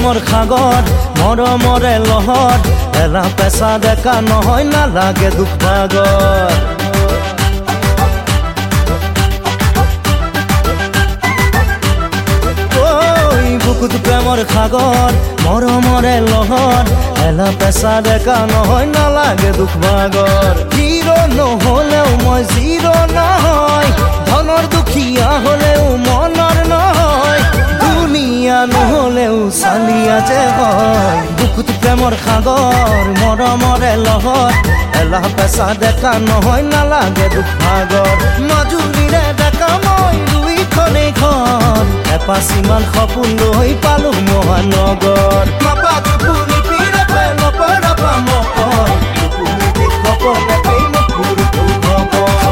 প্ৰেমৰ সাগৰ মৰমৰে লহৰ এলা পেছা ডেকা নহয় নালাগে দুখ ভাগৰ বুকুত প্ৰেমৰ সাগৰ মৰমৰে লহৰ এলা পেছা ডেকা নহয় নালাগে দুখ ভাগৰ হিৰো নহলেও মই জিৰো নহয় ধনৰ দুখীয়া হলেও মনৰ নহয় দুনিয়া নহলেও চালিয়া যে হয় বুকুত প্ৰেমৰ সাগৰ মৰমৰে লহৰ এলা পেছা ডেকা নহয় নালাগে দুখ ভাগৰ মাজুলীৰে ডেকা মই দুইখনেই ঘৰ এপাচিমান সপোন লৈ পালো মহানগৰ মাপা চুপুনি পিৰে পেল পৰাপা মকৰ চুপুনি খপৰে পেই মকুৰ খবৰ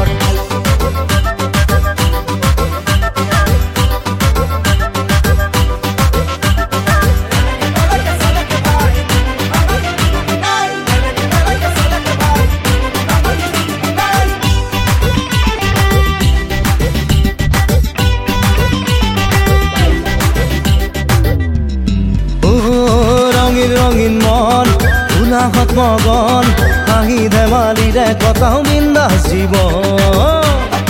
ৰঙীন মন উলাহত মগন হাঁহি ধেমালিৰে কটাও বিন্দাস জীৱন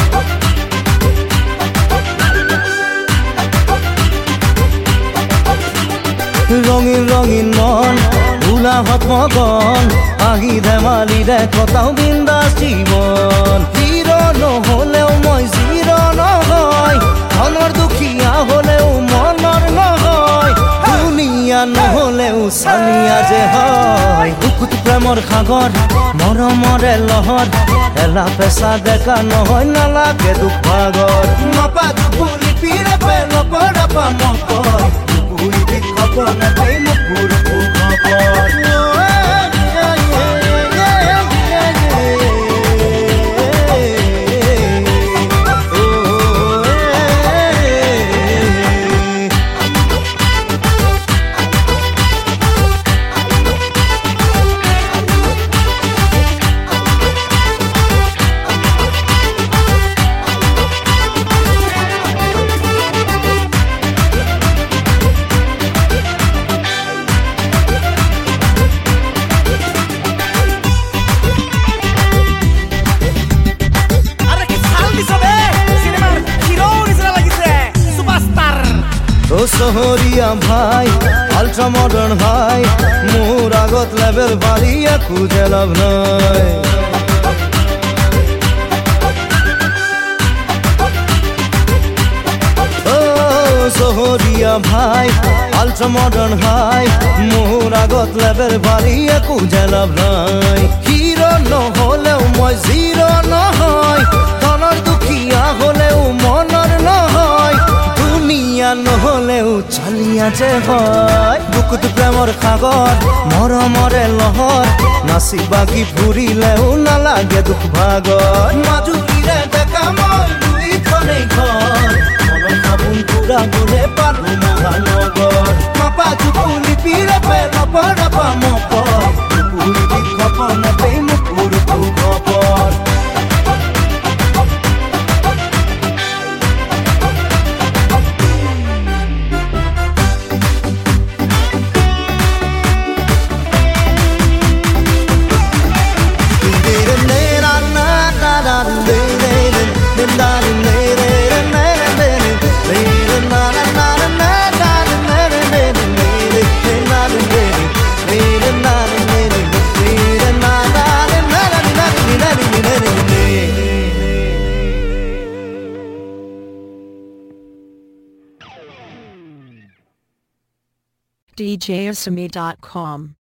ৰঙীন মন উলাহত মগন হাঁহি ধেমালিৰে কটাও বিন্দাস জীৱন হিৰো নহলেও মই জিৰো নহয় ধনৰ দুখীয়া হলেও মনৰ নহয় দুনিয়া নহলেও চালিয়া যে হয় বুকুত প্ৰেমৰ সাগৰ মৰমৰে লহৰ এলা পেছা ডেকা নহয় নালাগে দুখ ভাগৰ মাপা চুপুনি পিৰে পেল পৰাপা মকৰ চুপুনি খবৰ নেপাই মকুৰ খবৰ চহৰীয়া ভাই আল্ট্ৰা মডাৰ্ণ ভাই মোৰ আগত লেভেল বাঢ়িয়ে খুজে লাভ নাই চহৰীয়া ভাই আল্ট্ৰা মডাৰ্ণ ভাই মোৰ আগত লেভেল বাঢ়িয়ে খুজে লাভ নাই হিৰো নহলেও মই জিৰো নহয় ধনৰ দুখীয়া হলেও মনৰ নহয় দুনিয়া নহলেও চালিয়া যে হয় বুকুত প্ৰেমৰ সাগৰ মৰমৰে লহৰ নাচি বাগি ফুৰিলেও নালাগে দুখ ভাগৰ মাজুলীৰে ডেকা মই দুইখনেই ঘৰ মনৰ সাবোন পুৰা গলে পালো মহানগৰ মাপা চুপুনি পিৰে পেল পৰাপা মকৰ চুপুনি খবৰ নেপাই মকুৰ খবৰ DJasami.com